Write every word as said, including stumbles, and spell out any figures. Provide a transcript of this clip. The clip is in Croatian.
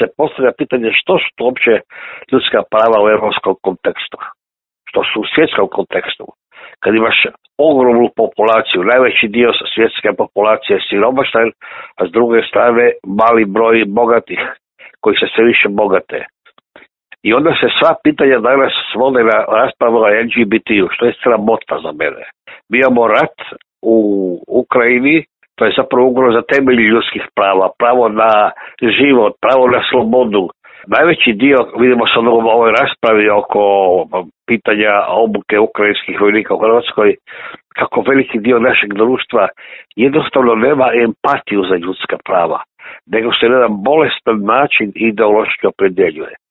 se postavlja pitanje što su to uopće ljudska prava u europskom kontekstu, što su u svjetskom kontekstu. Kad imaš ogromnu populaciju, najveći dio svjetske populacije je siromašan, a s druge strane mali broj bogatih koji se sve više bogate. I onda se sva pitanja danas svode na raspravu o L G B T-u, što je sramota za mene. Mi imamo rat u Ukrajini, to je zapravo ugroza temelji ljudskih prava, pravo na život, pravo na slobodu. Najveći dio, vidimo sad u ovoj raspravi oko pitanja obuke ukrajinskih vojnika u Hrvatskoj, kako veliki dio našeg društva jednostavno nema empatiju za ljudska prava, nego se na jedan bolestan način ideološki opredjeljuje.